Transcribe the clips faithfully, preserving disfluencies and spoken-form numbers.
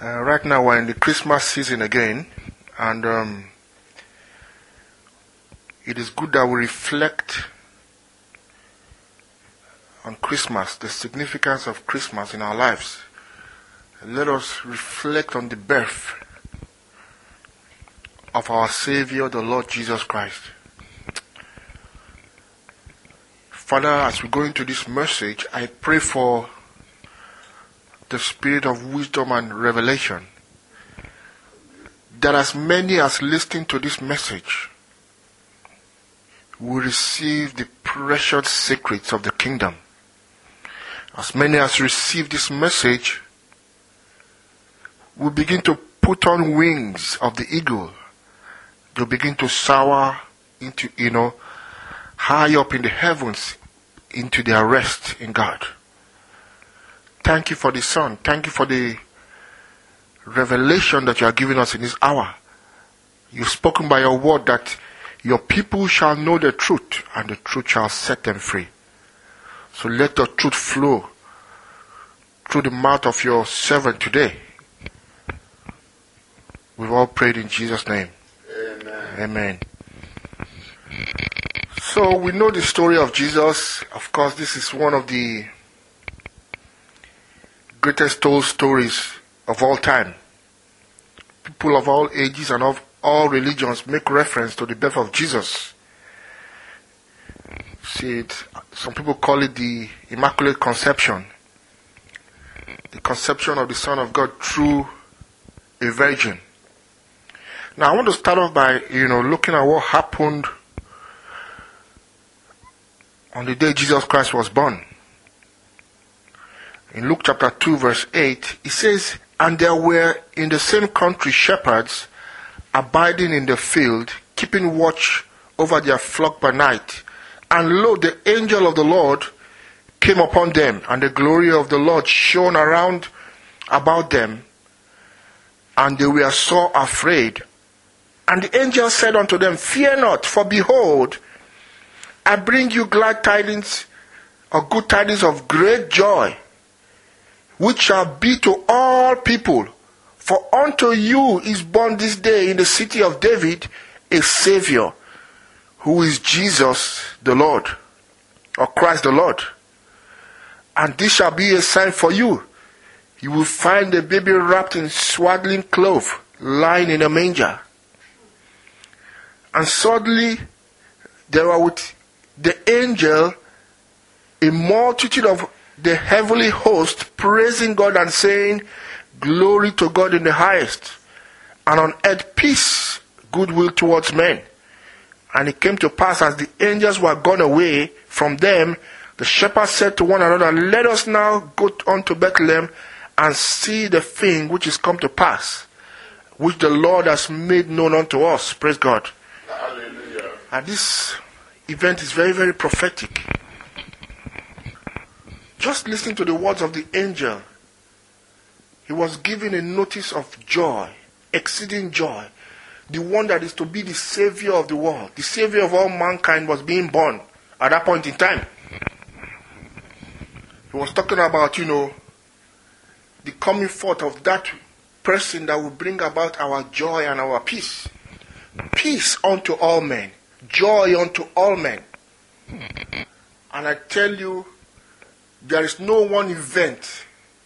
Uh, right now we're in the Christmas season again, and um, it is good that we reflect on Christmas, the significance of Christmas in our lives. Let us reflect on the birth of our Savior, the Lord Jesus Christ. Father, as we go into this message, I pray for the spirit of wisdom and revelation, that as many as listen to this message will receive the precious secrets of the kingdom. As many as receive this message will begin to put on wings of the eagle. They'll begin to soar into, you know, high up in the heavens, into their rest in God. Thank you for the Son. Thank you for the revelation that you are giving us in this hour. You've spoken by your word that your people shall know the truth, and the truth shall set them free. So let the truth flow through the mouth of your servant today. We've all prayed in Jesus' name. Amen. Amen. So we know the story of Jesus. Of course, this is one of the greatest told stories of all time. People of all ages and of all religions make reference to the birth of Jesus. See it, some people call it the Immaculate Conception. The conception of the Son of God through a virgin. Now I want to start off by, you know, looking at what happened on the day Jesus Christ was born. In Luke chapter two verse eight, it says, "And there were in the same country shepherds abiding in the field, keeping watch over their flock by night. And lo, the angel of the Lord came upon them, and the glory of the Lord shone around about them, and they were so afraid. And the angel said unto them, Fear not, for behold, I bring you glad tidings, or good tidings of great joy, which shall be to all people. For unto you is born this day in the city of David a Savior, who is Jesus the Lord," or Christ the Lord. "And this shall be a sign for you. You will find the baby wrapped in swaddling clothes, lying in a manger." And suddenly there were with the angel a multitude of the heavenly host, praising God and saying, "Glory to God in the highest, and on earth peace, goodwill towards men." And it came to pass, as the angels were gone away from them, the shepherds said to one another, "Let us now go unto Bethlehem and see the thing which is come to pass, which the Lord has made known unto us." Praise God. Hallelujah. And this event is very, very prophetic. Just listen to the words of the angel. He was given a notice of joy, exceeding joy. The one that is to be the Savior of the world, the Savior of all mankind, was being born at that point in time. He was talking about, you know, the coming forth of that person that will bring about our joy and our peace. Peace unto all men, joy unto all men. And I tell you, there is no one event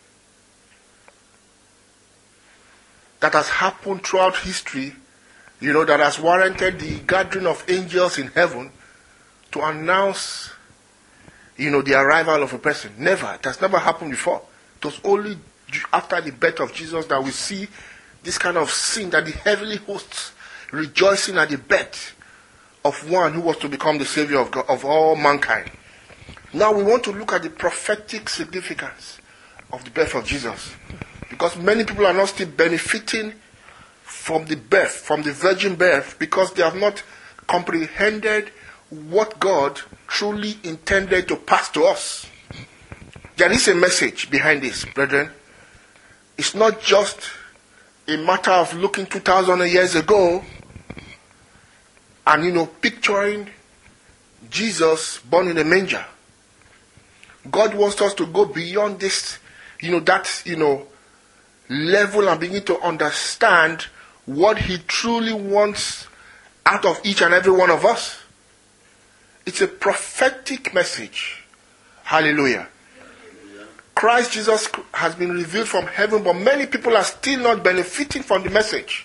that has happened throughout history, you know, that has warranted the gathering of angels in heaven to announce, you know, the arrival of a person. Never. It has never happened before. It was only after the birth of Jesus that we see this kind of scene, that the heavenly hosts rejoicing at the birth of one who was to become the Savior of God, of all mankind. Now we want to look at the prophetic significance of the birth of Jesus. Because many people are not still benefiting from the birth, from the virgin birth, because they have not comprehended what God truly intended to pass to us. There is a message behind this, brethren. It's not just a matter of looking two thousand years ago and, you know, picturing Jesus born in a manger. God wants us to go beyond this, you know, that, you know, level and begin to understand what he truly wants out of each and every one of us. It's a prophetic message. Hallelujah. Christ Jesus has been revealed from heaven, but many people are still not benefiting from the message.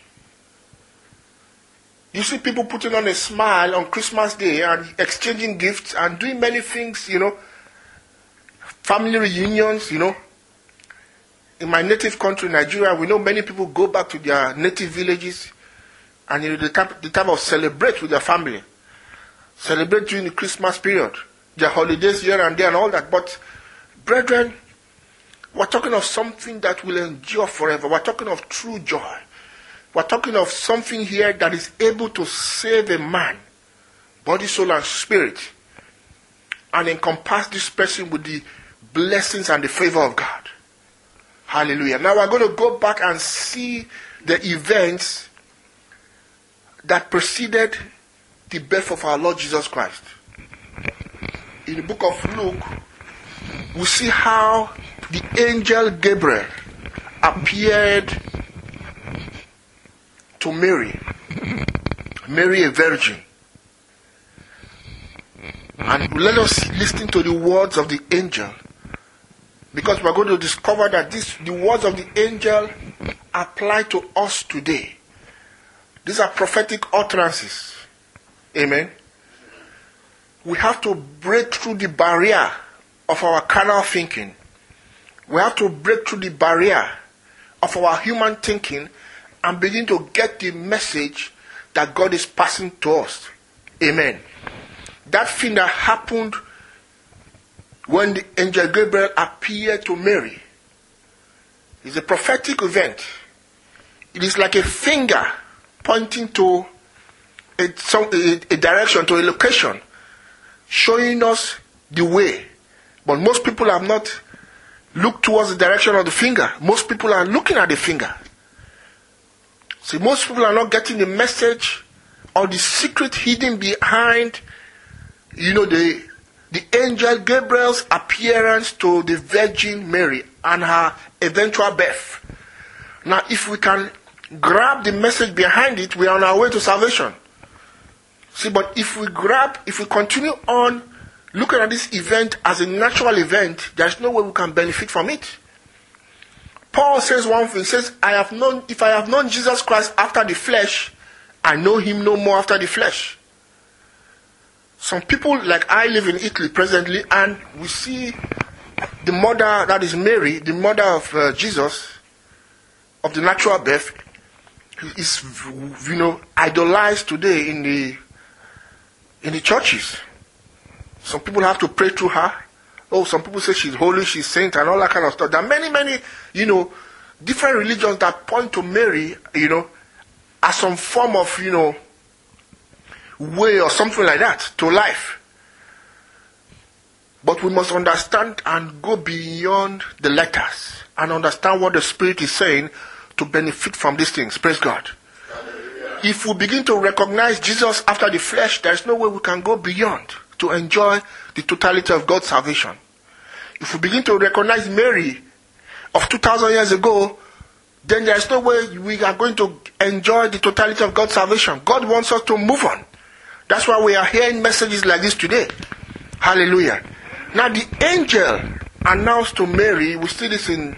You see people putting on a smile on Christmas Day and exchanging gifts and doing many things, you know, family reunions, you know. In my native country, Nigeria, we know many people go back to their native villages and you know, the type, the type of celebrate with their family. Celebrate during the Christmas period. Their holidays here and there and all that. But, brethren, we're talking of something that will endure forever. We're talking of true joy. We're talking of something here that is able to save a man, body, soul, and spirit, and encompass this person with the blessings and the favor of God. Hallelujah. Now we're going to go back and see the events that preceded the birth of our Lord Jesus Christ. In the book of Luke, we see how the angel Gabriel appeared to Mary. Mary, a virgin. And let us listen to the words of the angel, because we're going to discover that this, the words of the angel apply to us today. These are prophetic utterances. Amen. We have to break through the barrier of our carnal thinking. We have to break through the barrier of our human thinking and begin to get the message that God is passing to us. Amen. That thing that happened when the angel Gabriel appeared to Mary is a prophetic event. It is like a finger pointing to a, some, a, a direction, to a location, showing us the way. But most people have not looked towards the direction of the finger. Most people are looking at the finger. See, most people are not getting the message or the secret hidden behind, you know, the the angel Gabriel's appearance to the Virgin Mary and her eventual birth. Now, if we can grab the message behind it, we are on our way to salvation. See, but if we grab, if we continue on looking at this event as a natural event, there's no way we can benefit from it. Paul says one thing, he says, I have known, if I have known Jesus Christ after the flesh, I know him no more after the flesh. Some people, like I live in Italy presently, and we see the mother, that is Mary, the mother of uh, Jesus, of the natural birth, is, you know, idolized today in the in the churches. Some people have to pray through her. Oh, some people say she's holy, she's saint, and all that kind of stuff. There are many, many, you know, different religions that point to Mary, you know, as some form of, you know, way or something like that to life. But we must understand and go beyond the letters and understand what the Spirit is saying to benefit from these things. Praise God. Hallelujah. If we begin to recognize Jesus after the flesh, there is no way we can go beyond to enjoy the totality of God's salvation. If we begin to recognize Mary of two thousand years ago, then there is no way we are going to enjoy the totality of God's salvation. God wants us to move on. That's why we are hearing messages like this today. Hallelujah. Now the angel announced to Mary, we see this in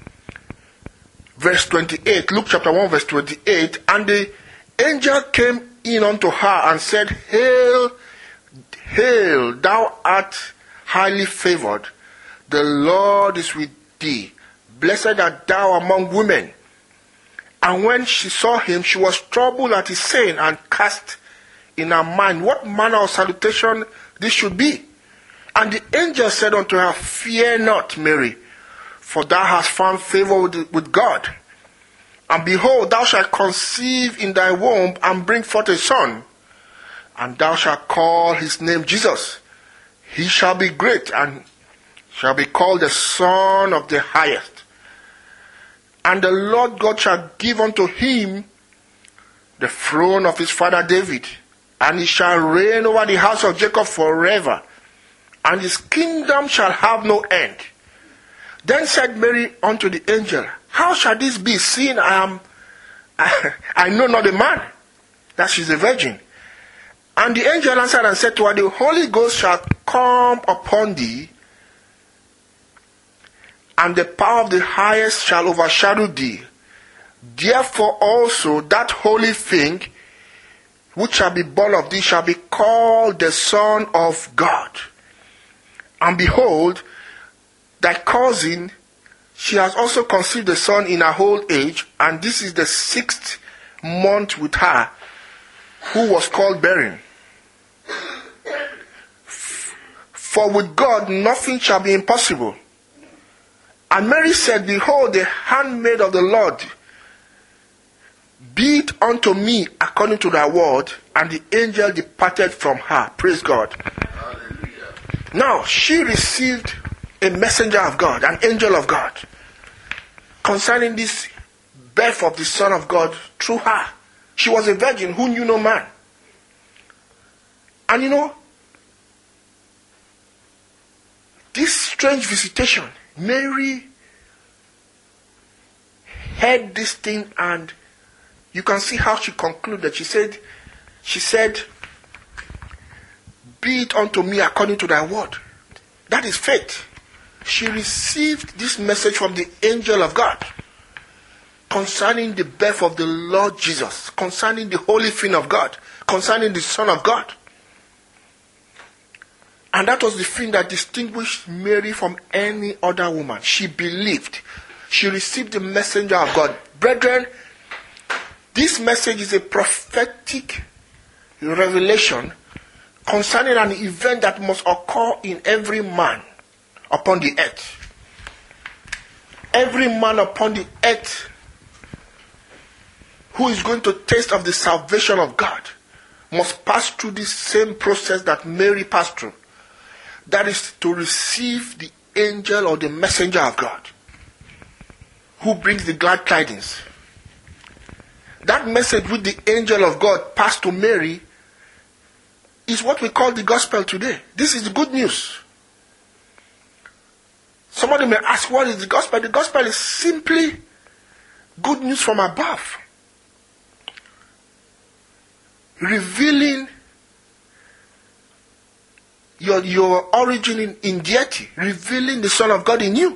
verse twenty-eight, Luke chapter one verse twenty-eight, and the angel came in unto her and said, Hail, hail, thou art highly favored. The Lord is with thee. Blessed art thou among women. And when she saw him, she was troubled at his saying, and cast in her mind what manner of salutation this should be. And the angel said unto her, Fear not, Mary, for thou hast found favor with, with God. And behold, thou shalt conceive in thy womb, and bring forth a son, and thou shalt call his name Jesus. He shall be great, and shall be called the Son of the Highest. And the Lord God shall give unto him the throne of his father David, and he shall reign over the house of Jacob forever, and his kingdom shall have no end. Then said Mary unto the angel, how shall this be, seeing I am, I, I know not a man, that she's a virgin? And the angel answered and said to her, the Holy Ghost shall come upon thee, and the power of the highest shall overshadow thee. Therefore also that holy thing which shall be born of thee shall be called the Son of God. And behold, thy cousin, she has also conceived a son in her old age, and this is the sixth month with her, who was called barren. For with God nothing shall be impossible. And Mary said, behold, the handmaid of the Lord, be it unto me according to thy word. And the angel departed from her. Praise God. Hallelujah. Now, she received a messenger of God, an angel of God, concerning this birth of the Son of God through her. She was a virgin who knew no man. And you know, this strange visitation, Mary heard this thing, and you can see how she concluded. She said, she said, be it unto me according to thy word. That is faith. She received this message from the angel of God concerning the birth of the Lord Jesus, concerning the holy thing of God, concerning the Son of God. And that was the thing that distinguished Mary from any other woman. She believed. She received the messenger of God. Brethren, this message is a prophetic revelation concerning an event that must occur in every man upon the earth. Every man upon the earth who is going to taste of the salvation of God must pass through this same process that Mary passed through. That is to receive the angel or the messenger of God who brings the glad tidings. That message which the angel of God passed to Mary is what we call the gospel today. This is the good news. Somebody may ask, what is the gospel? The gospel is simply good news from above, revealing your, your origin in, in deity, revealing the Son of God in you.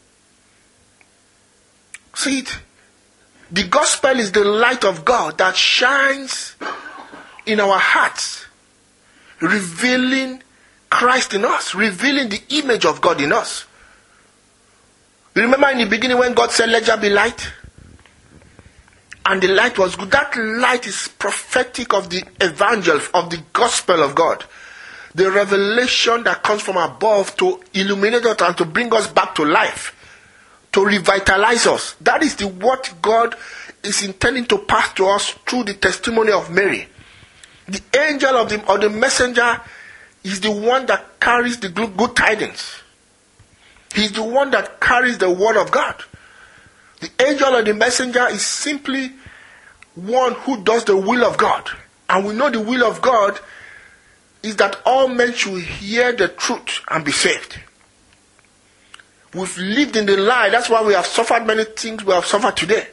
See it? The gospel is the light of God that shines in our hearts, revealing Christ in us, revealing the image of God in us. You remember in the beginning when God said, let there be light? And the light was good. That light is prophetic of the evangel, of the gospel of God. The revelation that comes from above to illuminate us and to bring us back to life, to revitalize us. That is the what God is intending to pass to us through the testimony of Mary. The angel of the, or the messenger is the one that carries the good, good tidings. He's the one that carries the word of God. The angel or the messenger is simply one who does the will of God. And we know the will of God is that all men should hear the truth and be saved. We've lived in the lie. That's why we have suffered many things we have suffered today.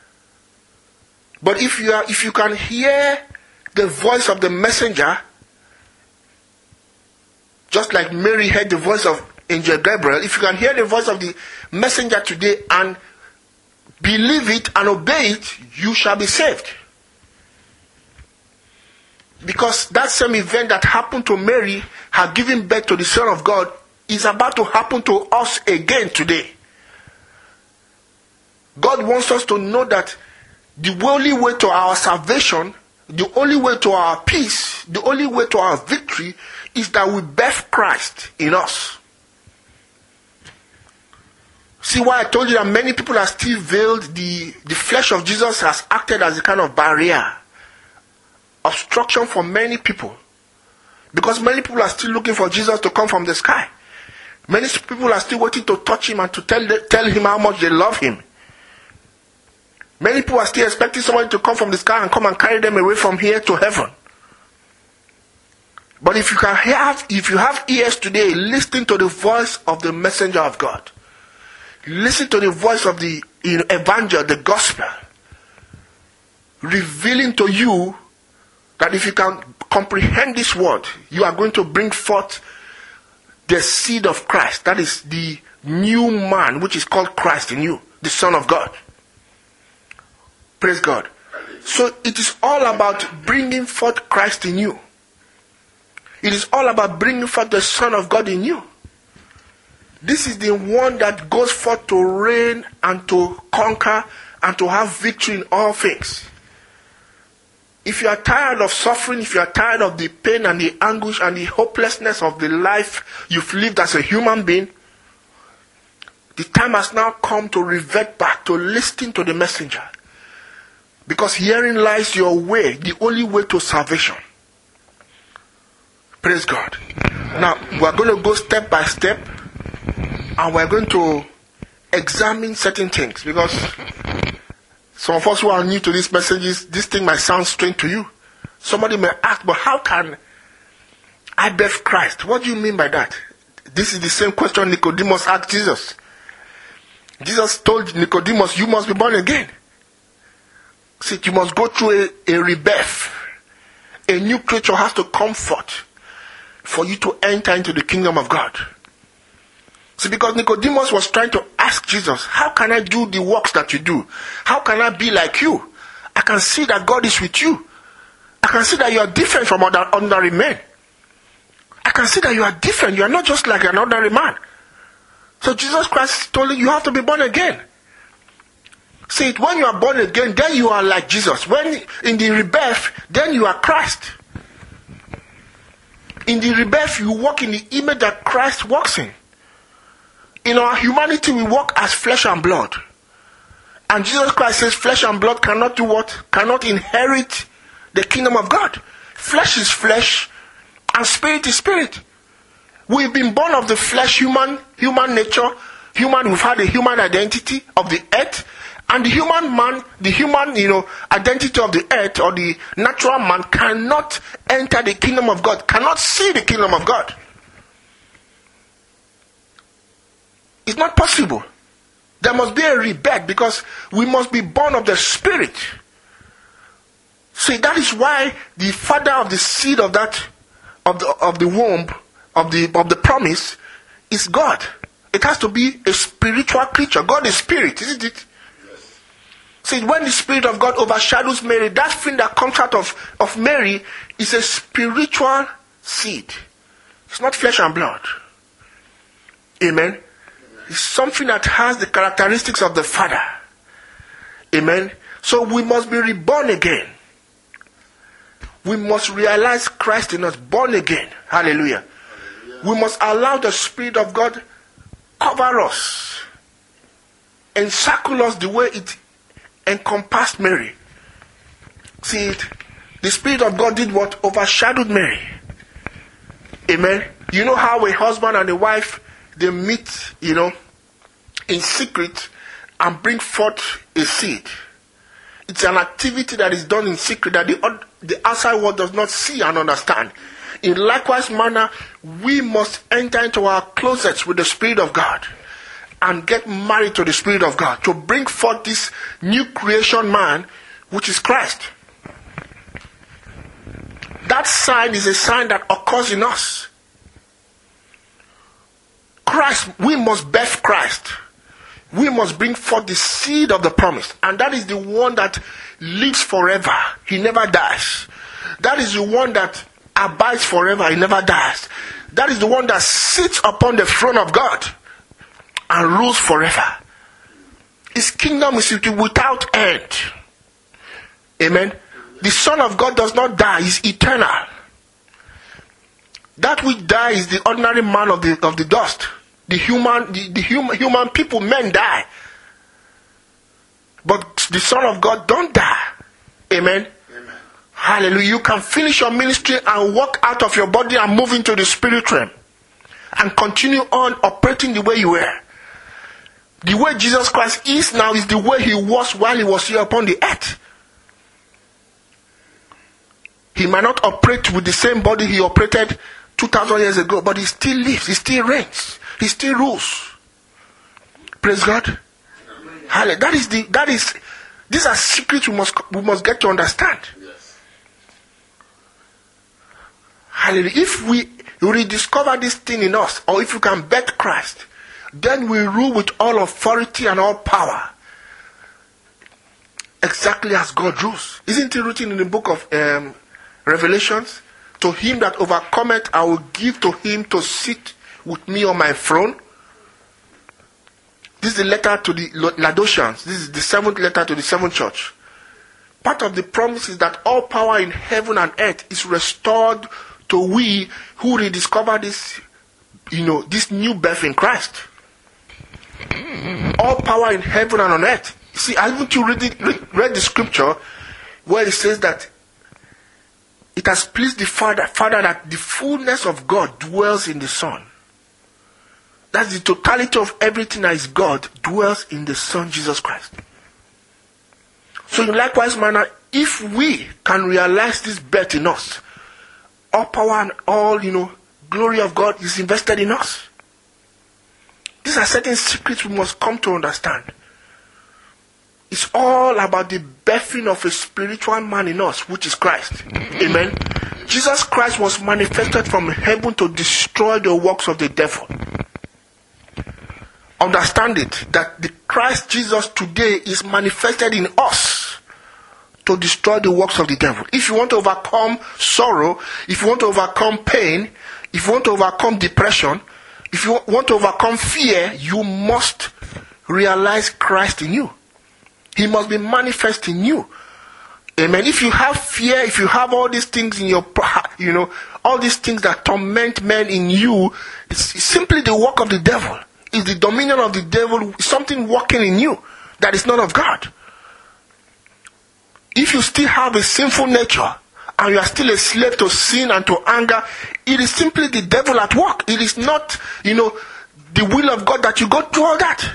But if you are, if you can hear the voice of the messenger, just like Mary heard the voice of Angel Gabriel, if you can hear the voice of the messenger today and believe it and obey it, you shall be saved. Because that same event that happened to Mary, had given birth to the Son of God, is about to happen to us again today. God wants us to know that the only way to our salvation, the only way to our peace, the only way to our victory is that we birth Christ in us. See why I told you that many people are still veiled. The, the flesh of Jesus has acted as a kind of barrier, obstruction for many people. Because many people are still looking for Jesus to come from the sky. Many people are still waiting to touch him and to tell, tell him how much they love him. Many people are still expecting somebody to come from the sky and come and carry them away from here to heaven. But if you can have, if you have ears today, listen to the voice of the messenger of God. Listen to the voice of the you know, evangel, the gospel, revealing to you that if you can comprehend this word, you are going to bring forth the seed of Christ. That is the new man, which is called Christ in you, the Son of God. Praise God. So it is all about bringing forth Christ in you. It is all about bringing forth the Son of God in you. This is the one that goes forth to reign and to conquer and to have victory in all things. If you are tired of suffering, if you are tired of the pain and the anguish and the hopelessness of the life you've lived as a human being, the time has now come to revert back, to listen to the messenger. Because herein lies your way, the only way to salvation. Praise God. Now, we're going to go step by step, and we're going to examine certain things, because some of us who are new to these messages, this thing might sound strange to you. Somebody may ask, but how can I birth Christ? What do you mean by that? This is the same question Nicodemus asked Jesus. Jesus told Nicodemus, you must be born again. See, you must go through a, a rebirth. A new creature has to come forth for you to enter into the kingdom of God. See, because Nicodemus was trying to ask Jesus, how can I do the works that you do? How can I be like you? I can see that God is with you. I can see that you are different from other ordinary men. I can see that you are different. You are not just like an ordinary man. So Jesus Christ told you, you have to be born again. See, when you are born again, then you are like Jesus. When in the rebirth, then you are Christ. In the rebirth, you walk in the image that Christ walks in. In our humanity, we walk as flesh and blood. And Jesus Christ says flesh and blood cannot do what? Cannot inherit the kingdom of God. Flesh is flesh and spirit is spirit. We've been born of the flesh, human, human nature, human, we've had a human identity of the earth. And the human man, the human, you know, identity of the earth or the natural man cannot enter the kingdom of God, cannot see the kingdom of God. It's not possible. There must be a rebirth, because we must be born of the Spirit. See, that is why the father of the seed of that, of the of the womb, of the of the promise, is God. It has to be a spiritual creature. God is spirit, isn't it? Yes. See, when the Spirit of God overshadows Mary, that thing that comes out of, of Mary is a spiritual seed. It's not flesh and blood. Amen. It's something that has the characteristics of the Father. Amen. So we must be reborn again. We must realize Christ in us, born again. Hallelujah. Hallelujah. We must allow the Spirit of God cover us, encircle us the way it encompassed Mary. See it? The Spirit of God did what? Overshadowed Mary. Amen. You know how a husband and a wife, they meet, you know, in secret and bring forth a seed. It's an activity that is done in secret that the, the outside world does not see and understand. In likewise manner, we must enter into our closets with the Spirit of God and get married to the Spirit of God to bring forth this new creation man, which is Christ. That sign is a sign that occurs in us. Christ, we must birth Christ. We must bring forth the seed of the promise. And that is the one that lives forever. He never dies. That is the one that abides forever. He never dies. That is the one that sits upon the throne of God and rules forever. His kingdom is without end. Amen. The Son of God does not die. He's eternal. That which dies is the ordinary man of the of the dust. The human, the, the human, human people, men die. But the Son of God don't die. Amen. Amen. Hallelujah. You can finish your ministry and walk out of your body and move into the spirit realm. And continue on operating the way you were. The way Jesus Christ is now is the way he was while he was here upon the earth. He might not operate with the same body he operated two thousand years ago, but he still lives, he still reigns, he still rules. Praise God. Hallelujah. That is the that is these are secrets we must we must get to understand. Yes. Hallelujah. If we rediscover this thing in us, or if you can bet Christ, then we rule with all authority and all power. Exactly as God rules. Isn't it written in the book of um, Revelations? To him that overcometh, I will give to him to sit with me on my throne. This is the letter to the Laodiceans. This is the seventh letter to the seventh church. Part of the promise is that all power in heaven and earth is restored to we who rediscover this, you know, this new birth in Christ. All power in heaven and on earth. See, haven't you read, it, read, read the scripture where it says that it has pleased the Father, Father that the fullness of God dwells in the Son. That's the totality of everything that is God dwells in the Son, Jesus Christ. So in likewise manner, if we can realize this birth in us, all power and all, you know, glory of God is invested in us. These are certain secrets we must come to understand. It's all about the birthing of a spiritual man in us, which is Christ. Amen. Jesus Christ was manifested from heaven to destroy the works of the devil. Understand it, that the Christ Jesus today is manifested in us to destroy the works of the devil. If you want to overcome sorrow, if you want to overcome pain, if you want to overcome depression, if you want to overcome fear, you must realize Christ in you. He must be manifest in you. Amen. If you have fear, if you have all these things in your, you know, all these things that torment men in you, it's simply the work of the devil. It's the dominion of the devil, something working in you that is not of God. If you still have a sinful nature and you are still a slave to sin and to anger, it is simply the devil at work. It is not, you know, the will of God that you go through all that.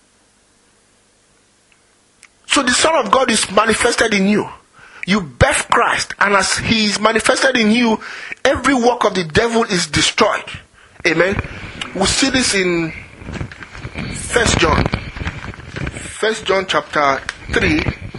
So the Son of God is manifested in you. You birth Christ, and as He is manifested in you, every work of the devil is destroyed. Amen. We see this in First John. First John chapter three.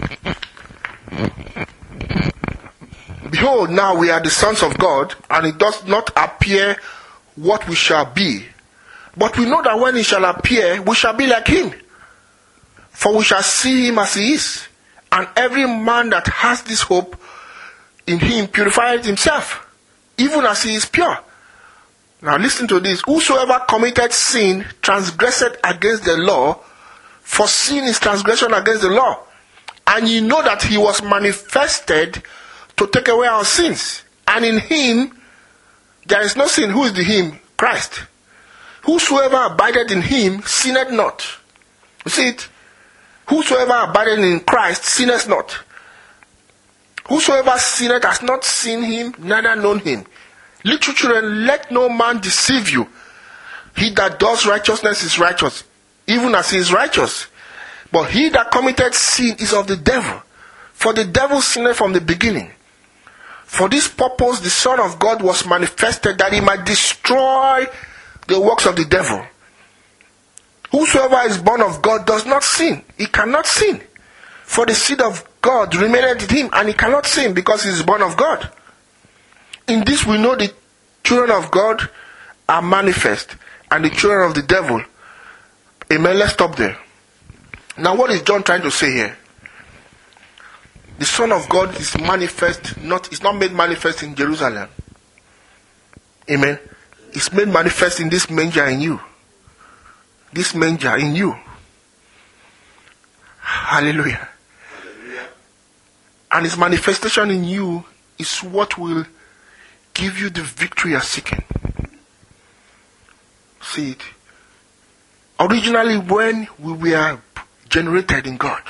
Behold, now we are the sons of God, and it does not appear what we shall be. But we know that when He shall appear, we shall be like Him. For we shall see Him as He is. And every man that has this hope in Him purifies himself, even as he is pure. Now listen to this. Whosoever committed sin transgressed against the law, for sin is transgression against the law. And ye know that He was manifested to take away our sins. And in Him there is no sin. Who is the Him? Christ. Whosoever abideth in Him sinneth not. You see it? Whosoever abideth in Christ sinneth not. Whosoever sinneth has not seen Him, neither known Him. Little children, let no man deceive you. He that does righteousness is righteous, even as he is righteous. But he that committed sin is of the devil. For the devil sinned from the beginning. For this purpose the Son of God was manifested, that He might destroy the works of the devil. Whosoever is born of God does not sin. He cannot sin. For the seed of God remaineth in him, and he cannot sin because he is born of God. In this we know the children of God are manifest, and the children of the devil. Amen. Let's stop there. Now what is John trying to say here? The Son of God is manifest, not, it's not made manifest in Jerusalem. Amen. It's made manifest in this manger in you. This manger in you. Hallelujah. Hallelujah. And His manifestation in you is what will give you the victory you're seeking. See it. Originally, when we were generated in God,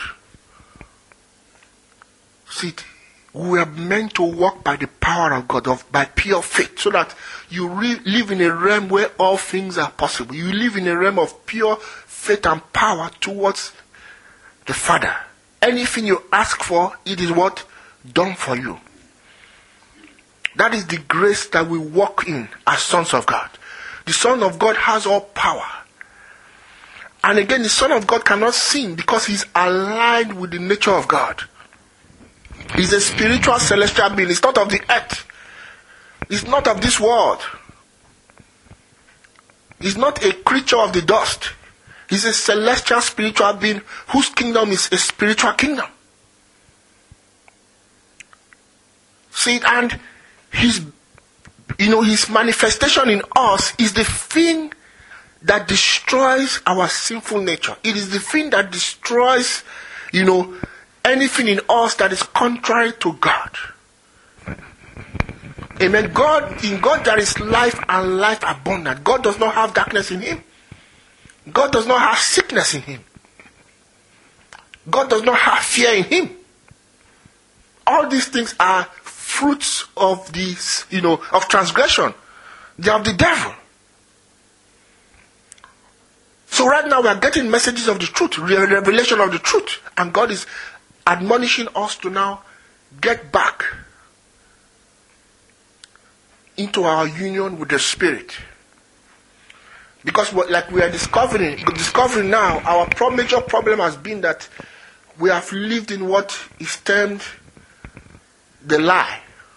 see it, we were meant to walk by the power of God, of by pure faith, so that you re- live in a realm where all things are possible. You live in a realm of pure faith and power towards the Father. Anything you ask for, it is what? Done for you. That is the grace that we walk in as sons of God. The Son of God has all power. And again, the Son of God cannot sin because he's aligned with the nature of God. He's a spiritual celestial being. It's not of the earth. It's not of this world. He's not a creature of the dust. He's a celestial spiritual being whose kingdom is a spiritual kingdom. See, and his, you know, his manifestation in us is the thing that destroys our sinful nature. It is the thing that destroys, you know, anything in us that is contrary to God. Amen. God, in God there is life and life abundant. God does not have darkness in him. God does not have sickness in him. God does not have fear in him. All these things are fruits of this, you know, of transgression. They are of the devil. So right now we are getting messages of the truth, revelation of the truth. And God is admonishing us to now get back into our union with the Spirit. Because what, like we are discovering, discovering now, our pro- major problem has been that we have lived in what is termed the lie.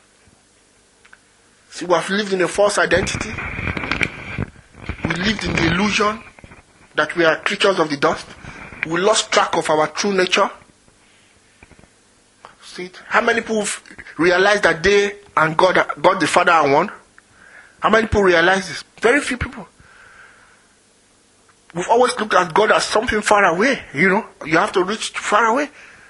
See, we have lived in a false identity. We lived in the illusion that we are creatures of the dust. We lost track of our true nature. See, how many people realize that they and God, God the Father are one? How many people realize this? Very few people. We've always looked at God as something far away. You know, you have to reach far away.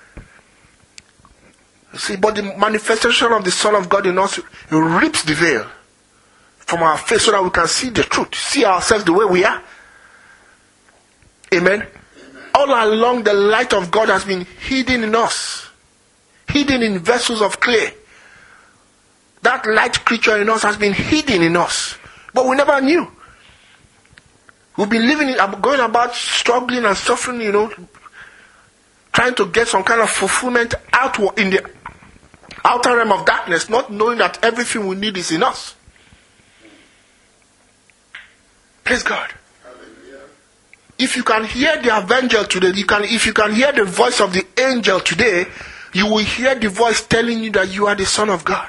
See, but the manifestation of the Son of God in us rips the veil from our face so that we can see the truth, see ourselves the way we are. Amen. Amen. All along, the light of God has been hidden in us, hidden in vessels of clay. That light creature in us has been hidden in us, but we never knew. We've been living, in, going about struggling and suffering, you know, trying to get some kind of fulfillment outward in the outer realm of darkness, not knowing that everything we need is in us. Praise God. Hallelujah. If you can hear the avenger today, you can. If you can hear the voice of the angel today, you will hear the voice telling you that you are the Son of God.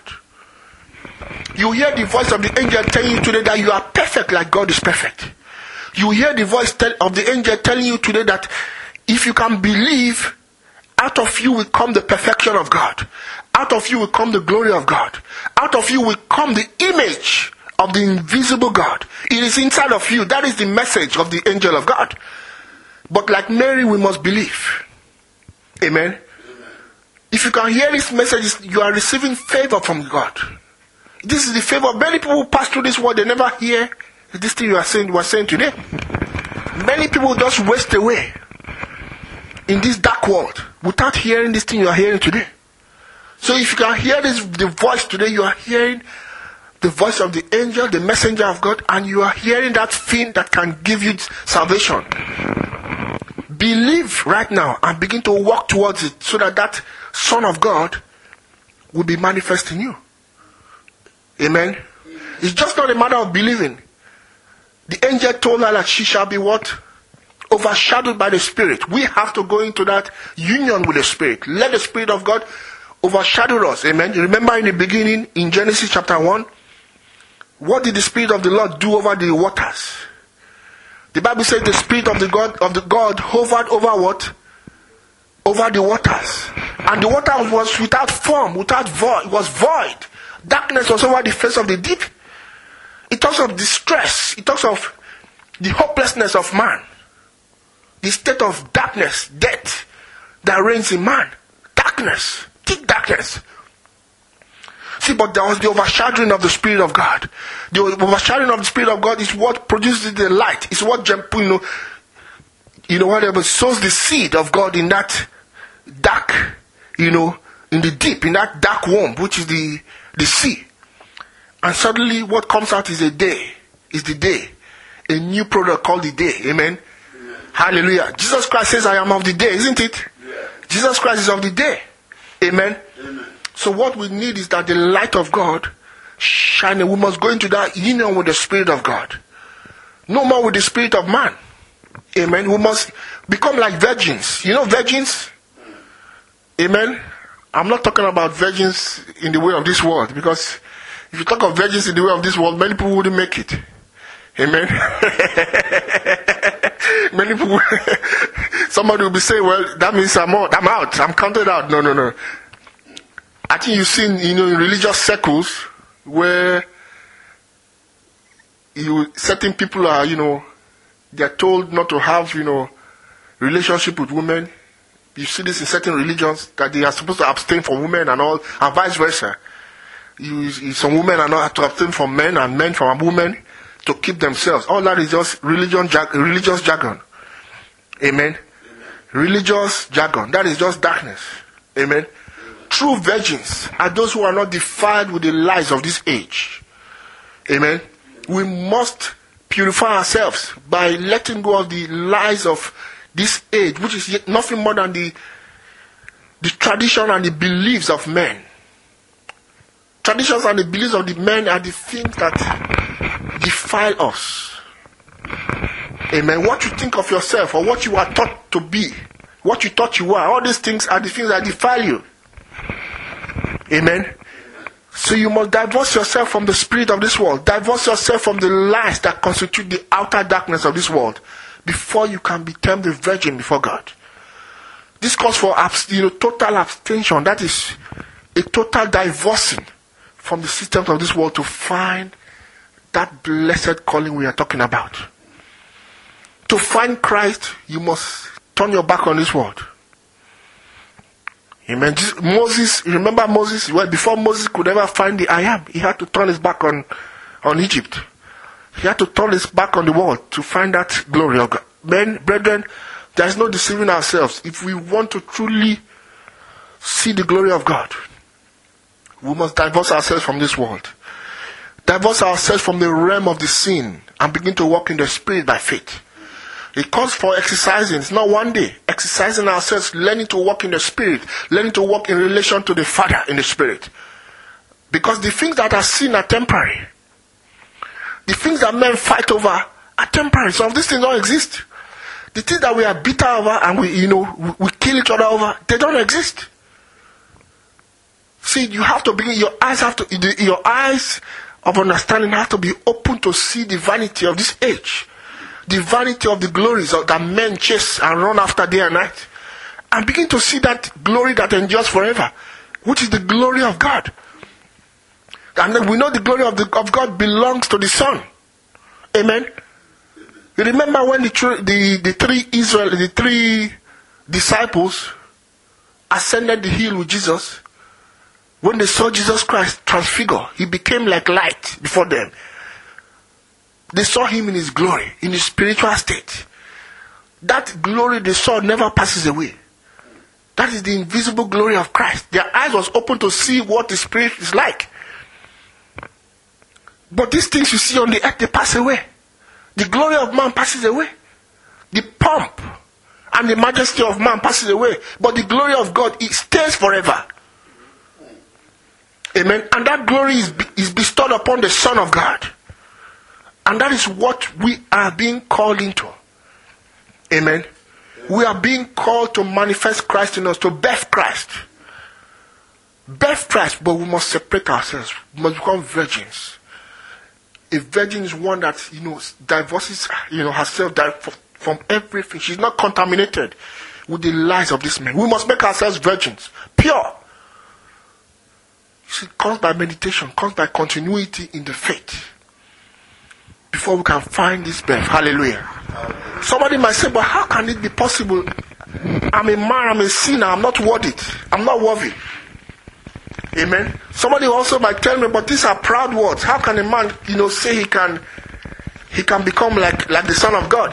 You hear the voice of the angel telling you today that you are perfect like God is perfect. You hear the voice tell, of the angel telling you today that if you can believe, out of you will come the perfection of God. Out of you will come the glory of God. Out of you will come the image of the invisible God. It is inside of you. That is the message of the angel of God. But like Mary, we must believe. Amen. Amen. If you can hear this message, you are receiving favor from God. This is the favor. Many people who pass through this world, they never hear this thing you are saying, you are saying today. Many people just waste away in this dark world without hearing this thing you are hearing today. So if you can hear this, the voice today, you are hearing the voice of the angel, the messenger of God, and you are hearing that thing that can give you salvation. Believe right now and begin to walk towards it so that that Son of God will be manifest in you. Amen. It's just not a matter of believing. The angel told her that she shall be what? Overshadowed by the Spirit. We have to go into that union with the Spirit. Let the Spirit of God overshadow us. Amen. You remember in the beginning, in Genesis chapter one, what did the Spirit of the Lord do over the waters? The Bible says the Spirit of the God of the God hovered over what? Over the waters. And the water was without form, without void. It was void. Darkness was over the face of the deep. It talks of distress. It talks of the hopelessness of man. The state of darkness, death that reigns in man. Darkness. Thick darkness. See, but there was the overshadowing of the Spirit of God. The overshadowing of the Spirit of God is what produces the light. It's what, you know, you know, whatever sows the seed of God in that dark, you know, in the deep, in that dark womb, which is the, the sea. And suddenly what comes out is a day. Is the day. A new product called the day. Amen. Amen. Hallelujah. Jesus Christ says, I am of the day, isn't it? Yeah. Jesus Christ is of the day. Amen. Amen. So what we need is that the light of God shine. We must go into that union with the Spirit of God. No more with the spirit of man. Amen. We must become like virgins. You know virgins? Amen. I'm not talking about virgins in the way of this world, because if you talk of virgins in the way of this world, many people wouldn't make it. Amen. Many people, somebody will be saying, well, that means I'm out, I'm out, I'm counted out. No, no, no. I think you've seen, you know, in religious circles where you certain people are, you know, they're told not to have, you know, relationship with women. You see this in certain religions, that they are supposed to abstain from women and all, and vice versa. You, you, some women are not to abstain from men, and men from women to keep themselves. All that is just religion, religious jargon. Amen. Amen. Religious jargon. That is just darkness. Amen. Amen. True virgins are those who are not defiled with the lies of this age. Amen. We must purify ourselves by letting go of the lies of this age, which is nothing more than the, the tradition and the beliefs of men. Traditions and the beliefs of the men are the things that defile us. Amen. What you think of yourself, or what you are taught to be, what you thought you are, all these things are the things that defile you. Amen. So you must divorce yourself from the spirit of this world. Divorce yourself from the lies that constitute the outer darkness of this world, before you can be termed a virgin before God. This calls for abst- you know, total abstention. That is a total divorcing from the systems of this world to find that blessed calling we are talking about. To find Christ, you must turn your back on this world. Amen. Moses, remember Moses? Well, before Moses could ever find the I am, he had to turn his back on, on Egypt. He had to turn his back on the world to find that glory of God. Men, brethren, there is no deceiving ourselves. If we want to truly see the glory of God, we must divorce ourselves from this world. Divorce ourselves from the realm of the sin and begin to walk in the Spirit by faith. It calls for exercising. It's not one day. Exercising ourselves, learning to walk in the Spirit, learning to walk in relation to the Father in the Spirit. Because the things that are seen are temporary. The things that men fight over are temporary. Some of these things don't exist. The things that we are bitter over and we, you know, we, we kill each other over, they don't exist. See, you have to begin, your eyes have to, your eyes of understanding have to be open to see the vanity of this age. The vanity of the glories of, that men chase and run after day and night. And begin to see that glory that endures forever, which is the glory of God. And then we know the glory of, the, of God belongs to the Son. Amen. You remember when the, the, the three Israel, the three disciples ascended the hill with Jesus? When they saw Jesus Christ transfigured, he became like light before them. They saw him in his glory, in his spiritual state. That glory they saw never passes away. That is the invisible glory of Christ. Their eyes was open to see what the Spirit is like. But these things you see on the earth, they pass away. The glory of man passes away. The pomp and the majesty of man passes away. But the glory of God, it stays forever. Amen. And that glory is, is bestowed upon the Son of God. And that is what we are being called into. Amen. We are being called to manifest Christ in us, to birth Christ. Birth Christ, but we must separate ourselves. We must become virgins. A virgin is one that, you know, divorces, you know, herself from everything. She's not contaminated with the lies of this man. We must make ourselves virgins, pure. See, it comes by meditation, comes by continuity in the faith. Before we can find this birth. Hallelujah. Hallelujah. Somebody might say, but how can it be possible? I'm a man, I'm a sinner, I'm not worthy. I'm not worthy. Amen. Somebody also might tell me, but these are proud words. How can a man, you know, say he can he can become like, like the Son of God?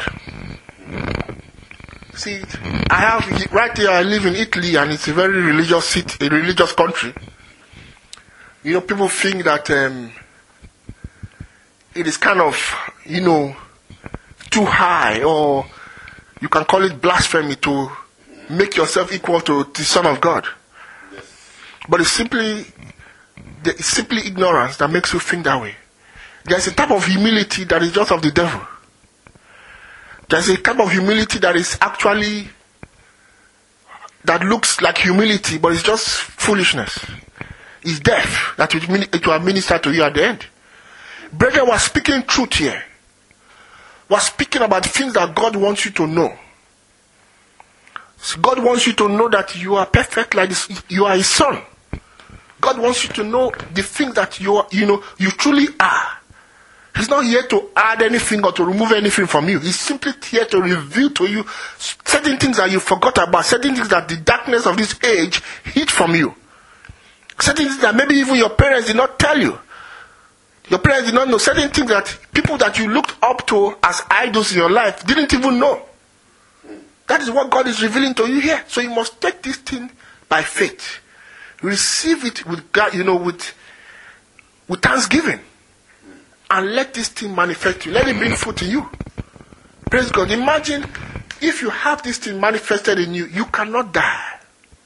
See, I have right here I live in Italy, and it's a very religious city, a religious country. You know, people think that um, it is kind of, you know, too high, or you can call it blasphemy to make yourself equal to the Son of God. But it's simply, it's simply ignorance that makes you think that way. There's a type of humility that is just of the devil. There's a type of humility that is actually, that looks like humility, but it's just foolishness. It's death that it will administer to you at the end. Brethren, we're speaking truth here. We're speaking about things that God wants you to know. God wants you to know that you are perfect like this. You are His son. God wants you to know the things that you are, you know, you truly are. He's not here to add anything or to remove anything from you. He's simply here to reveal to you certain things that you forgot about, certain things that the darkness of this age hid from you. Certain things that maybe even your parents did not tell you. Your parents did not know. Certain things that people that you looked up to as idols in your life didn't even know. That is what God is revealing to you here. So you must take this thing by faith. Receive it with God, you know, with, with thanksgiving. And let this thing manifest to you. Let it bring fruit to you. Praise God. Imagine if you have this thing manifested in you, you cannot die.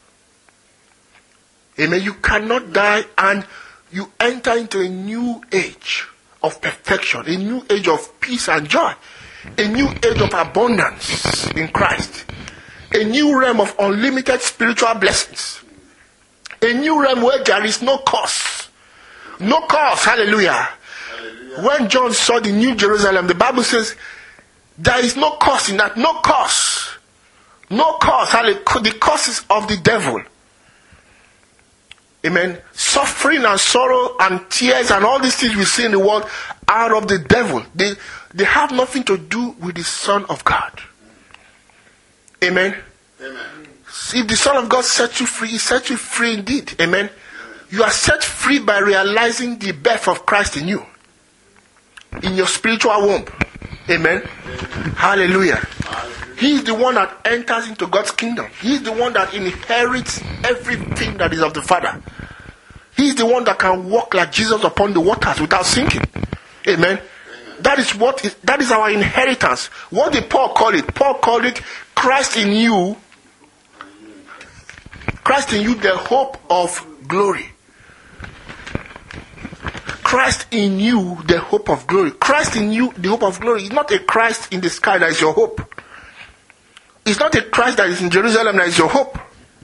Amen. You cannot die, and you enter into a new age of perfection, a new age of peace and joy, a new age of abundance in Christ, a new realm of unlimited spiritual blessings, a new realm where there is no curse. No curse. Hallelujah. Hallelujah. When John saw the New Jerusalem, the Bible says there is no curse in that. No curse. No curse. The curses of the devil. Amen. Suffering and sorrow and tears and all these things we see in the world are of the devil. They, they have nothing to do with the Son of God. Amen. Amen. If the Son of God sets you free, He sets you free indeed. Amen. You are set free by realizing the birth of Christ in you, in your spiritual womb. Amen. Amen. Hallelujah. Hallelujah. He is the one that enters into God's kingdom. He is the one that inherits everything that is of the Father. He is the one that can walk like Jesus upon the waters without sinking. Amen. Amen. That is what is, that is our inheritance. What did Paul call it? Paul called it Christ in you. Christ in you, the hope of glory. Christ in you, the hope of glory. Christ in you, the hope of glory. It's not a Christ in the sky that is your hope. It's not a Christ that is in Jerusalem that is your hope.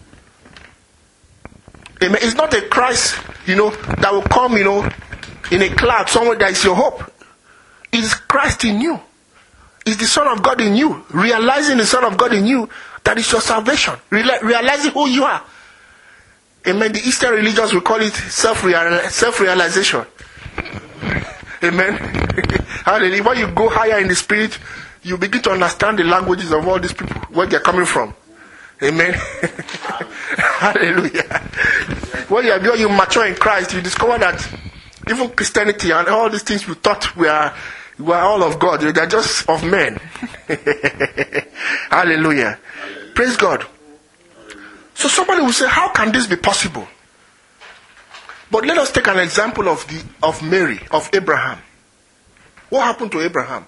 Amen. It's not a Christ, you know, that will come, you know, in a cloud somewhere that is your hope. It's Christ in you. It's the Son of God in you. Realizing the Son of God in you, that is your salvation. Real- realizing who you are. Amen. The Eastern religions will call it self-real- self-realization. Amen. Hallelujah. When you go higher in the spirit, you begin to understand the languages of all these people, where they're coming from. Amen. Hallelujah. When you, are, when you mature in Christ, you discover that even Christianity and all these things we thought were, were all of God, they're just of men. Hallelujah. Hallelujah. Praise God. So somebody will say, how can this be possible? But let us take an example of the of Mary, of Abraham. What happened to Abraham?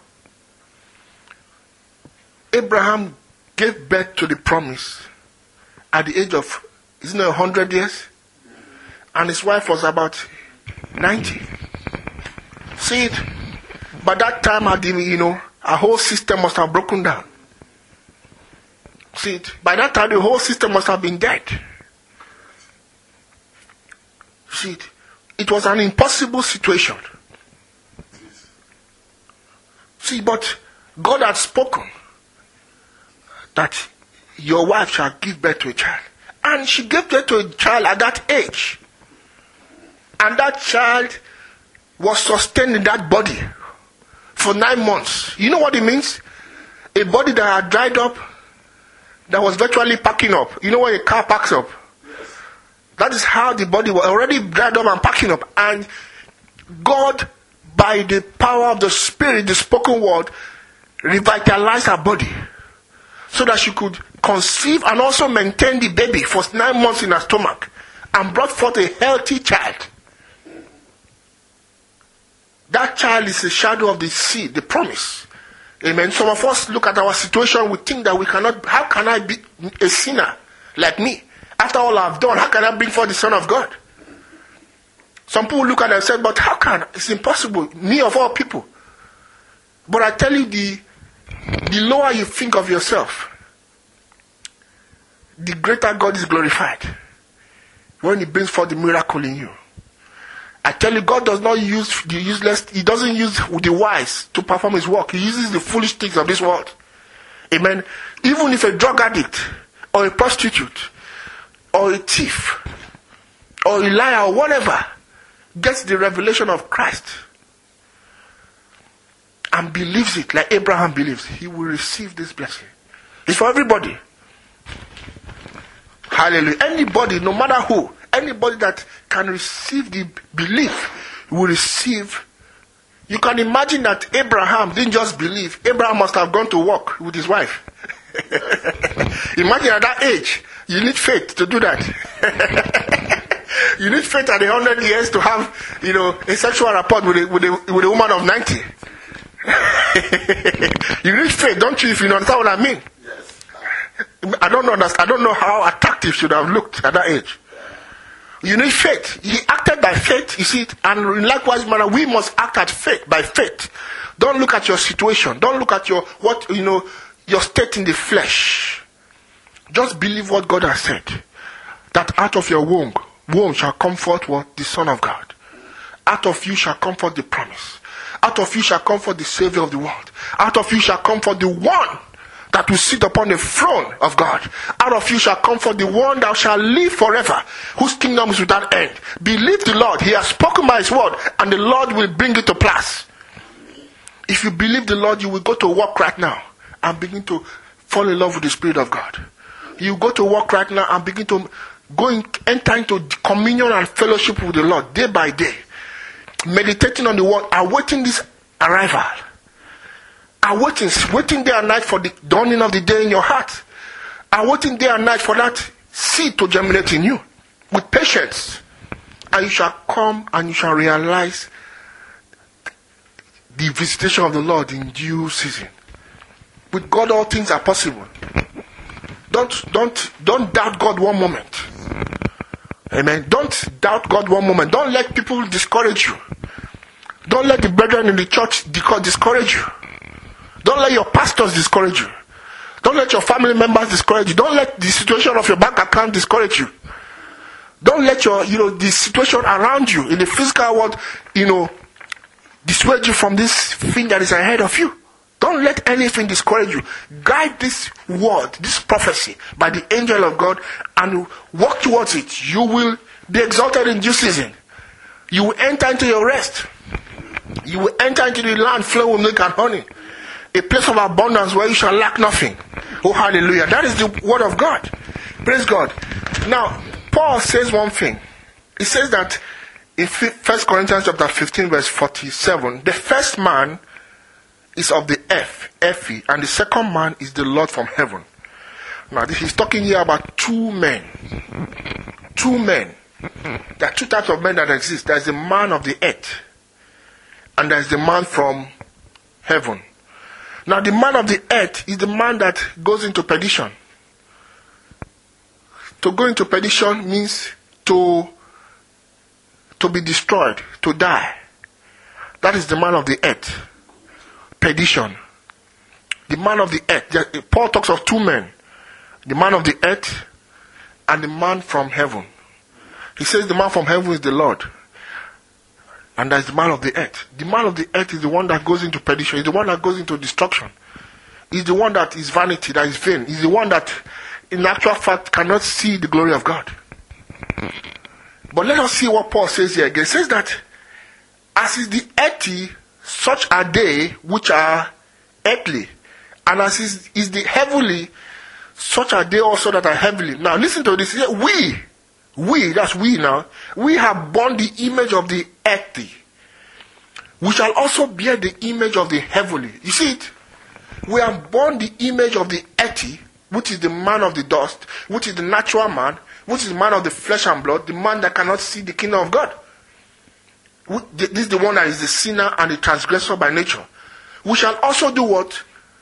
Abraham gave birth to the promise at the age of, isn't it one hundred years? And his wife was about ninety. See it? By that time, I didn't, you know, our whole system must have broken down. See it? By that time, the whole system must have been dead. See it? It was an impossible situation. See, but God had spoken that your wife shall give birth to a child. And she gave birth to a child at that age. And that child was sustained in that body for nine months. You know what it means? A body that had dried up, that was virtually packing up. You know when a car packs up? Yes. That is how the body was already dried up and packing up. And God, by the power of the Spirit, the spoken word, revitalized her body so that she could conceive and also maintain the baby for nine months in her stomach and brought forth a healthy child. That child is a shadow of the seed, the promise. Amen. Some of us look at our situation, we think that we cannot, how can I be a sinner like me? After all I've done, how can I bring forth the Son of God? Some people look at it and say, but how can? It's impossible. Me of all people. But I tell you, the the lower you think of yourself, the greater God is glorified when He brings forth the miracle in you. I tell you, God does not use the useless, He doesn't use the wise to perform His work. He uses the foolish things of this world. Amen. Even if a drug addict, or a prostitute, or a thief, or a liar, or whatever, gets the revelation of Christ and believes it like Abraham believes, he will receive this blessing. It's for everybody. Hallelujah. Anybody, no matter who, anybody that can receive the belief will receive. You can imagine that Abraham didn't just believe. Abraham must have gone to work with his wife. Imagine at that age, you need faith to do that. You need faith at a hundred years to have, you know, a sexual rapport with a, with a, with a woman of ninety. You need faith, don't you? If you understand what I mean. I don't understand. I don't know how attractive should have looked at that age. You need faith. He acted by faith, you see it, and in likewise manner, we must act at faith by faith. Don't look at your situation. Don't look at your what you know your state in the flesh. Just believe what God has said. That out of your womb, womb shall come forth what? The Son of God. Out of you shall come forth the promise. Out of you shall come forth the Savior of the world. Out of you shall come forth the one that will sit upon the throne of God. Out of you shall come forth the one that shall live forever, whose kingdom is without end. Believe the Lord. He has spoken by His word, and the Lord will bring it to pass. If you believe the Lord, you will go to work right now and begin to fall in love with the Spirit of God. You go to work right now and begin to go in, enter into communion and fellowship with the Lord day by day, meditating on the word, awaiting this arrival. Are waiting, waiting day and night for the dawning of the day in your heart. Are waiting day and night for that seed to germinate in you with patience. And you shall come and you shall realize the visitation of the Lord in due season. With God, all things are possible. Don't, don't, don't doubt God one moment. Amen. Don't doubt God one moment. Don't let people discourage you. Don't let the brethren in the church discourage you. Don't let your pastors discourage you. Don't let your family members discourage you. Don't let the situation of your bank account discourage you. Don't let your, you know, the situation around you in the physical world, you know, dissuade you from this thing that is ahead of you. Don't let anything discourage you. Guide this word, this prophecy, by the angel of God and walk towards it. You will be exalted in due season. You will enter into your rest. You will enter into the land flowing with milk and honey. A place of abundance where you shall lack nothing. Oh, hallelujah. That is the word of God. Praise God. Now, Paul says one thing. He says that in First Corinthians chapter fifteen, verse forty-seven, the first man is of the earth, earthy, and the second man is the Lord from heaven. Now, he's talking here about two men. Two men. There are two types of men that exist. There is the man of the earth, and there is the man from heaven. Now, the man of the earth is the man that goes into perdition. To go into perdition means to, to be destroyed, to die. That is the man of the earth. Perdition. The man of the earth. Paul talks of two men. The man of the earth and the man from heaven. He says the man from heaven is the Lord. And there is the man of the earth. The man of the earth is the one that goes into perdition. He's the one that goes into destruction. He's the one that is vanity, that is vain. He's the one that, in actual fact, cannot see the glory of God. But let us see what Paul says here again. He says that, as is the earthy, such are they which are earthly. And as is, is the heavenly, such are they also that are heavenly. Now listen to this. We, we, that's we now, we have borne the image of the earthly. We shall also bear the image of the heavenly. You see it? We have borne the image of the earthly, which is the man of the dust, which is the natural man, which is the man of the flesh and blood, the man that cannot see the kingdom of God. This is the one that is the sinner and the transgressor by nature. We shall also do what?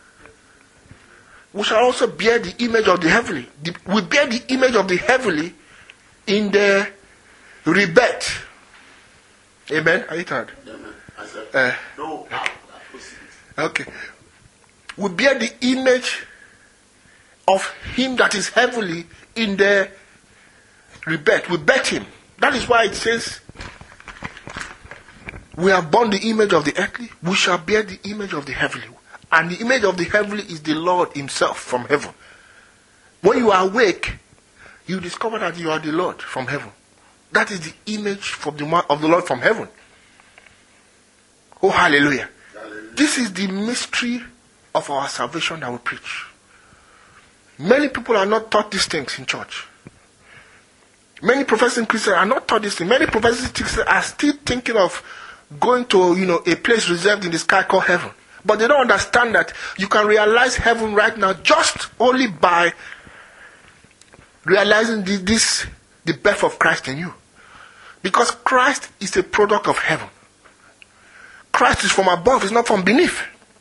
We shall also bear the image of the heavenly. The, we bear the image of the heavenly in the rebirth. Amen? Are you tired? Amen. I said, Uh, no. Okay. We bear the image of him that is heavenly in the rebirth. We bet him. That is why it says, we have borne the image of the earthly, we shall bear the image of the heavenly. And the image of the heavenly is the Lord himself from heaven. When you are awake, you discover that you are the Lord from heaven. That is the image from the, of the Lord from heaven. Oh, hallelujah. Hallelujah. This is the mystery of our salvation that we preach. Many people are not taught these things in church. Many professing Christians are not taught these things. Many professing Christians are still thinking of going to, you know, a place reserved in the sky called heaven. But they don't understand that you can realize heaven right now just only by realizing the, this, the birth of Christ in you. Because Christ is a product of heaven. Christ is from above, it's not from beneath.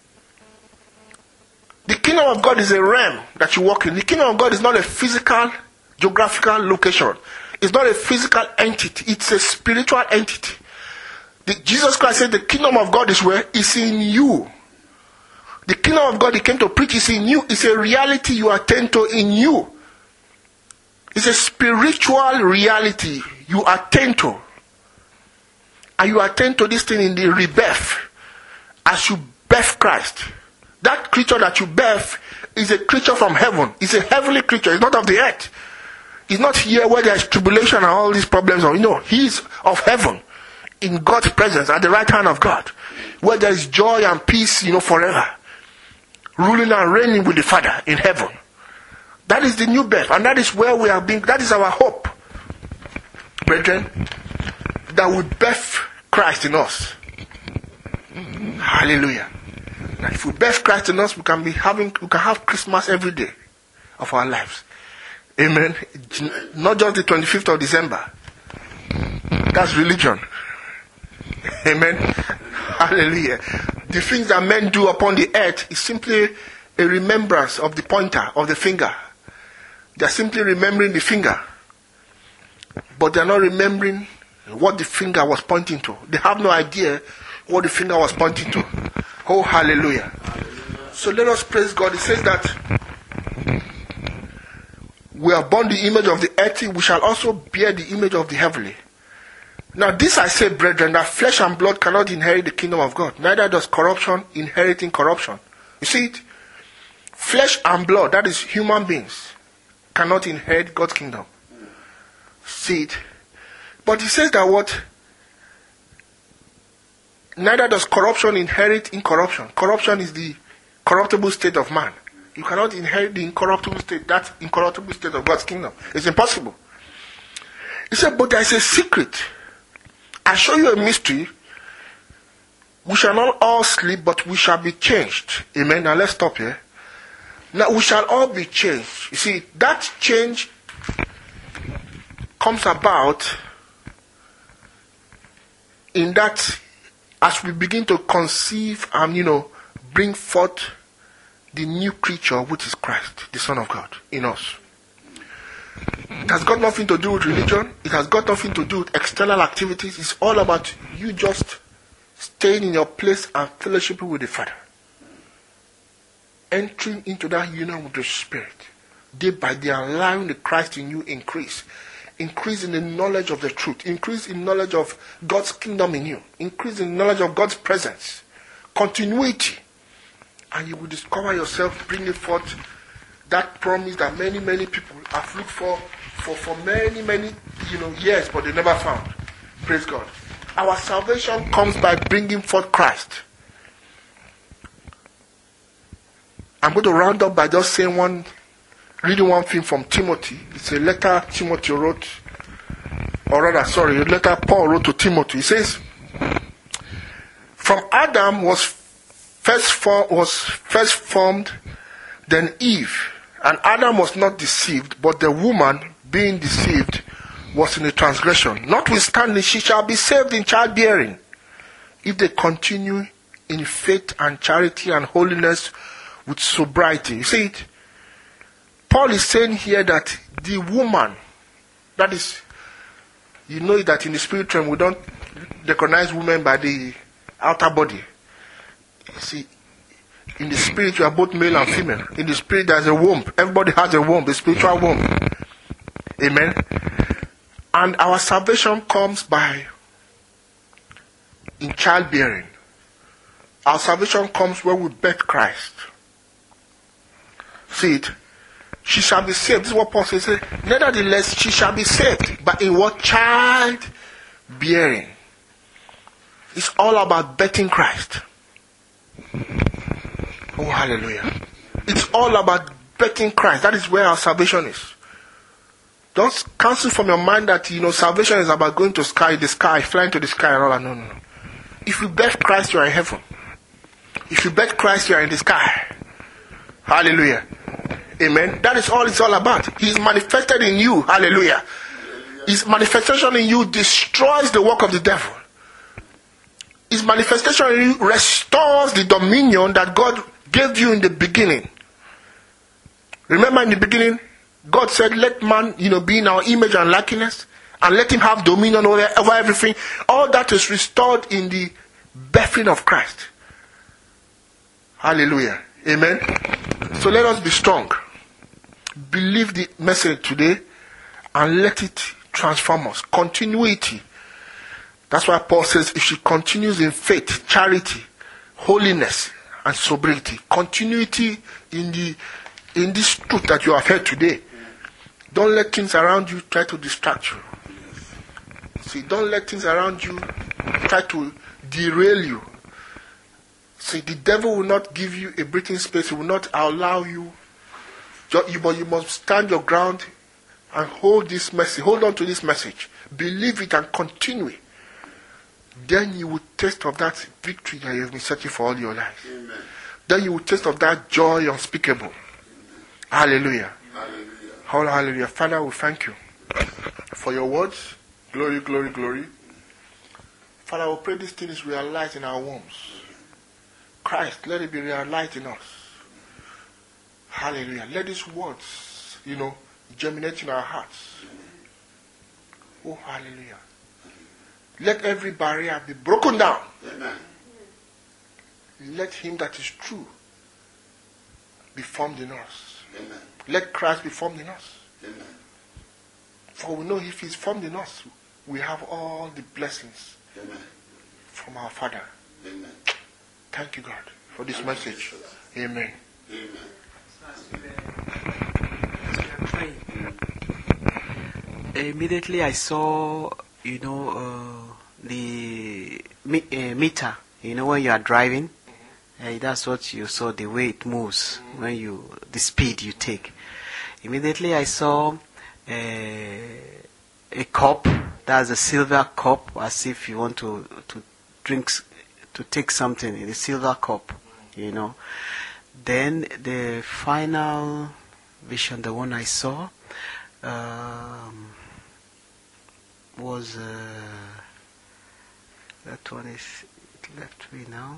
The kingdom of God is a realm that you walk in. The kingdom of God is not a physical, geographical location. It's not a physical entity. It's a spiritual entity. The, Jesus Christ said the kingdom of God is where? It's in you. The kingdom of God he came to preach is in you. It's a reality you attend to in you. It's a spiritual reality you attend to. And you attend to this thing in the rebirth. As you birth Christ. That creature that you birth is a creature from heaven. It's a heavenly creature. It's not of the earth. It's not here where there is tribulation and all these problems. You know, he is of heaven. In God's presence at the right hand of God. Where there is joy and peace, you know, forever. Ruling and reigning with the Father in heaven. That is the new birth. And that is where we are being, that is our hope. Brethren, that we birth Christ in us. Hallelujah. Now if we birth Christ in us, we can be having, we can have Christmas every day of our lives. Amen. Not just the twenty-fifth of December. That's religion. Amen. Hallelujah. The things that men do upon the earth is simply a remembrance of the pointer, of the finger. They are simply remembering the finger. But they are not remembering what the finger was pointing to. They have no idea what the finger was pointing to. Oh, hallelujah. Hallelujah. So let us praise God. It says that we are born the image of the earthly, we shall also bear the image of the heavenly. Now this I say, brethren, that flesh and blood cannot inherit the kingdom of God. Neither does corruption inherit incorruption. You see it? Flesh and blood, that is human beings, cannot inherit God's kingdom. See it? But he says that what? Neither does corruption inherit incorruption. Corruption is the corruptible state of man. You cannot inherit the incorruptible state, that incorruptible state of God's kingdom. It's impossible. He said, but there is a secret. I show you a mystery. We shall not all sleep, but we shall be changed. Amen. Now let's stop here. Now we shall all be changed. You see, that change comes about in that as we begin to conceive and, you know, bring forth the new creature, which is Christ, the Son of God, in us. It has got nothing to do with religion. It has got nothing to do with external activities. It's all about you just staying in your place and fellowshiping with the Father. Entering into that union with the Spirit. Day by day, allowing the Christ in you increase. Increase in the knowledge of the truth. Increase in knowledge of God's kingdom in you. Increase in knowledge of God's presence. Continuity. And you will discover yourself bringing forth that promise that many, many people have looked for for, for many, many you know, years, but they never found. Praise God. Our salvation comes by bringing forth Christ. I'm going to round up by just saying one, reading one thing from Timothy. It's a letter Timothy wrote, or rather, sorry, a letter Paul wrote to Timothy. He says, from Adam was first form, was first formed, then Eve. And Adam was not deceived, but the woman, being deceived, was in a transgression. Notwithstanding, she shall be saved in childbearing, if they continue in faith and charity and holiness with sobriety. You see it? Paul is saying here that the woman, that is, you know that in the spirit realm we don't recognize women by the outer body. You see, In the spirit, you are both male and female. In the spirit, there is a womb. Everybody has a womb, a spiritual womb. Amen. And our salvation comes by in childbearing. Our salvation comes when we birth Christ. See it? She shall be saved. This is what Paul says. Nevertheless, she shall be saved. But in what? Childbearing. It's all about birthing Christ. Oh, hallelujah. It's all about birthing Christ. That is where our salvation is. Don't cancel from your mind that, you know, salvation is about going to sky, the sky, flying to the sky and all that. No, no, no. If you birth Christ, you are in heaven. If you birth Christ, you are in the sky. Hallelujah. Amen. That is all it's all about. He is manifested in you. Hallelujah. His manifestation in you destroys the work of the devil. His manifestation in you restores the dominion that God gave you in the beginning. Remember in the beginning, God said, let man, you know, be in our image and likeness, and let him have dominion over, over everything. All that is restored in the birthing of Christ. Hallelujah. Amen. So let us be strong. Believe the message today and let it transform us. Continuity. That's why Paul says if she continues in faith, charity, holiness, and sobriety. Continuity in the in this truth that you have heard today. Don't let things around you try to distract you. See, don't let things around you try to derail you. See, the devil will not give you a breathing space. He will not allow you. But you must stand your ground and hold this message. Hold on to this message. Believe it and continue it. Then you will taste of that victory that you have been searching for all your life. Amen. Then you will taste of that joy unspeakable. Amen. Hallelujah. Hallelujah. Hallelujah. Father, we thank you for your words. Glory, glory, glory. Father, we pray these things realized in our wombs. Christ, let it be realized in us. Hallelujah. Let these words, you know, germinate in our hearts. Oh, hallelujah. Let every barrier be broken down. Amen. Let him that is true be formed in us. Amen. Let Christ be formed in us. Amen. For we know if he is formed in us, we have all the blessings. Amen. From our Father. Amen. Thank you, God, for this Thank message. You, Amen. Amen. Immediately I saw, you know, uh, the me- uh, meter, you know, when you are driving, uh, that's what you saw, the way it moves, when you, the speed you take. Immediately I saw uh, a cup, that's a silver cup, as if you want to, to drink, to take something in a silver cup, you know. Then the final vision, the one I saw, um, was uh, that one is it left me now.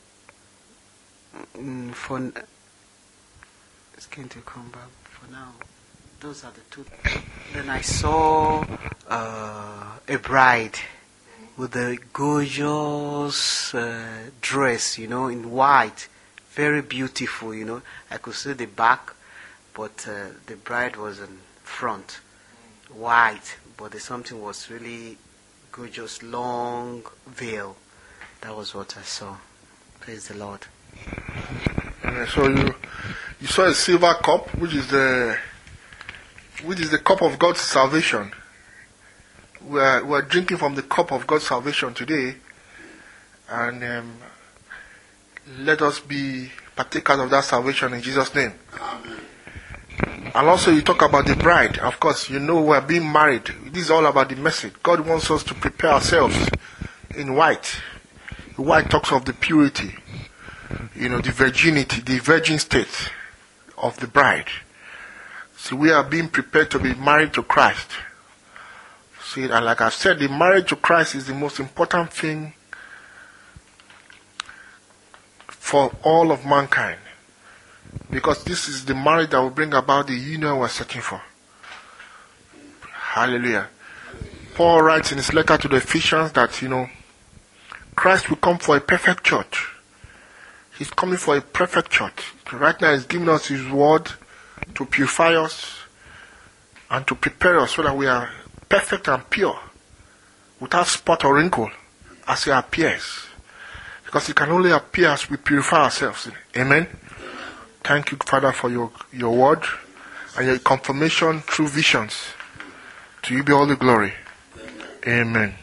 Mm, for n- it's going to come back for now. Those are the two. Then I saw uh, a bride with a gorgeous uh, dress, you know, in white, very beautiful. You know, I could see the back, but uh, the bride was in front, white. But the something was really gorgeous, long veil. That was what I saw. Praise the Lord. And so you you saw a silver cup, which is the which is the cup of God's salvation. We are we are drinking from the cup of God's salvation today, and um, let us be partakers of that salvation in Jesus' name. Amen. And also you talk about the bride. Of course, you know we are being married. This is all about the message. God wants us to prepare ourselves in white. White talks of the purity, you know, the virginity, the virgin state of the bride. So we are being prepared to be married to Christ. See, and like I've said, the marriage to Christ is the most important thing for all of mankind. Because this is the marriage that will bring about the union we're searching for. Hallelujah. Paul writes in his letter to the Ephesians that, you know, Christ will come for a perfect church. He's coming for a perfect church. Right now he's giving us his word to purify us and to prepare us so that we are perfect and pure, without spot or wrinkle, as he appears. Because he can only appear as we purify ourselves. Amen. Thank you, Father, for your, your word and your confirmation through visions. To you be all the glory. Amen.